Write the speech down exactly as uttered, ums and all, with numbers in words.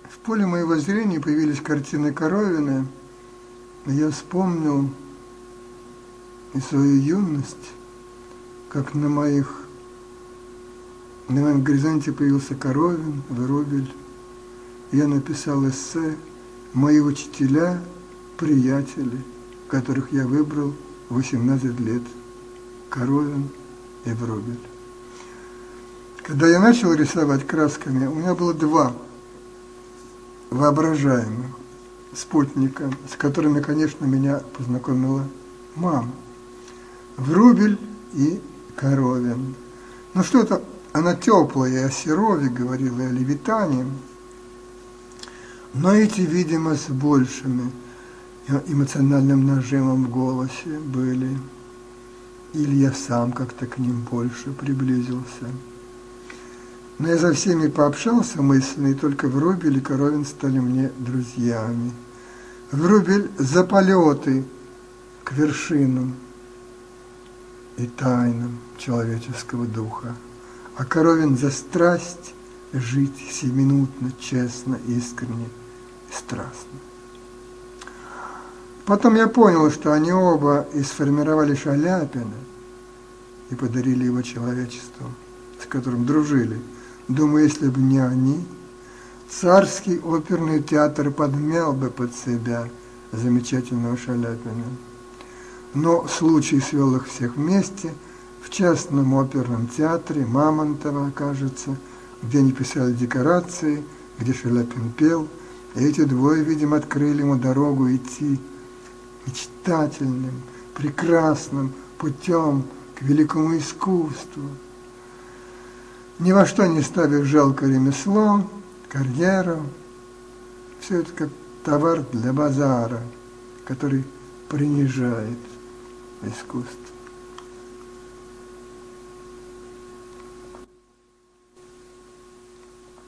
В поле моего зрения появились картины Коровина, и я вспомнил и свою юность, как на моих на моем горизонте появился Коровин, Врубель. Я написал эссе «Мои учителя, приятели, которых я выбрал в восемнадцать лет, Коровин и Врубель». Когда я начал рисовать красками, у меня было два воображаемых спутника, с которыми, конечно, меня познакомила мама. Врубель и Коровин. Ну что-то она теплая, о Серове говорила, о Левитане, но эти, видимо, с большими эмоциональным нажимом в голосе были. Или я сам как-то к ним больше приблизился. Но я за всеми пообщался мысленно, и только Врубель и Коровин стали мне друзьями. Врубель за полеты к вершинам и тайнам человеческого духа, а Коровин за страсть жить сиюминутно, честно, искренне и страстно. Потом я понял, что они оба и сформировали Шаляпина и подарили его человечеству, с которым дружили. Думаю, если бы не они, царский оперный театр подмял бы под себя замечательного Шаляпина. Но случай свел их всех вместе в частном оперном театре Мамонтова, кажется, где они писали декорации, где Шаляпин пел, и эти двое, видимо, открыли ему дорогу идти мечтательным, прекрасным путем к великому искусству. Ни во что не ставив жалко ремесло, карьеру, все это как товар для базара, который принижает искусство.